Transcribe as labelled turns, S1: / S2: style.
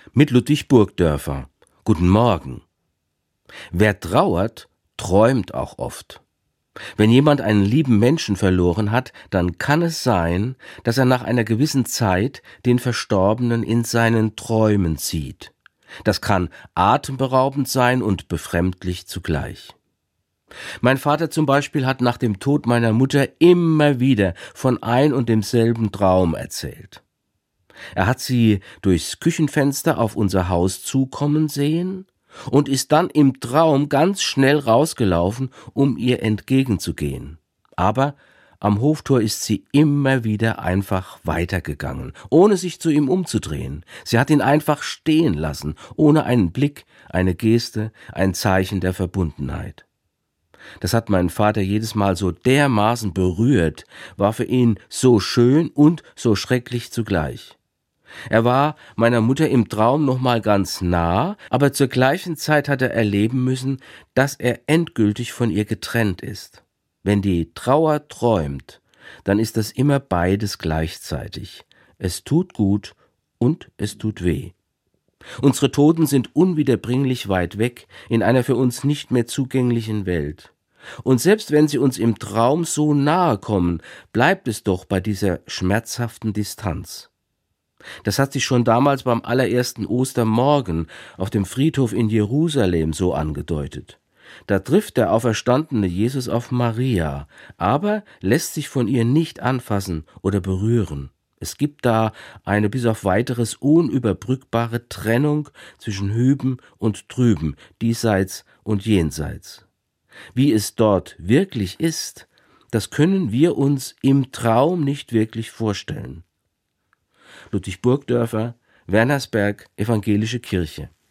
S1: Mit Ludwig Burgdörfer. Guten Morgen. Wer trauert, träumt auch oft. Wenn jemand einen lieben Menschen verloren hat, dann kann es sein, dass er nach einer gewissen Zeit den Verstorbenen in seinen Träumen sieht. Das kann atemberaubend sein und befremdlich zugleich. Mein Vater zum Beispiel hat nach dem Tod meiner Mutter immer wieder von ein und demselben Traum erzählt. Er hat sie durchs Küchenfenster auf unser Haus zukommen sehen und ist dann im Traum ganz schnell rausgelaufen, um ihr entgegenzugehen. Aber am Hoftor ist sie immer wieder einfach weitergegangen, ohne sich zu ihm umzudrehen. Sie hat ihn einfach stehen lassen, ohne einen Blick, eine Geste, ein Zeichen der Verbundenheit. Das hat meinen Vater jedes Mal so dermaßen berührt, war für ihn so schön und so schrecklich zugleich. Er war meiner Mutter im Traum noch mal ganz nah, aber zur gleichen Zeit hat er erleben müssen, dass er endgültig von ihr getrennt ist. Wenn die Trauer träumt, dann ist das immer beides gleichzeitig. Es tut gut und es tut weh. Unsere Toten sind unwiederbringlich weit weg, in einer für uns nicht mehr zugänglichen Welt. Und selbst wenn sie uns im Traum so nahe kommen, bleibt es doch bei dieser schmerzhaften Distanz. Das hat sich schon damals beim allerersten Ostermorgen auf dem Friedhof in Jerusalem so angedeutet. Da trifft der auferstandene Jesus auf Maria, aber lässt sich von ihr nicht anfassen oder berühren. Es gibt da eine bis auf weiteres unüberbrückbare Trennung zwischen hüben und drüben, diesseits und jenseits. Wie es dort wirklich ist, das können wir uns im Traum nicht wirklich vorstellen. Ludwig Burgdörfer, Wernersberg, Evangelische Kirche.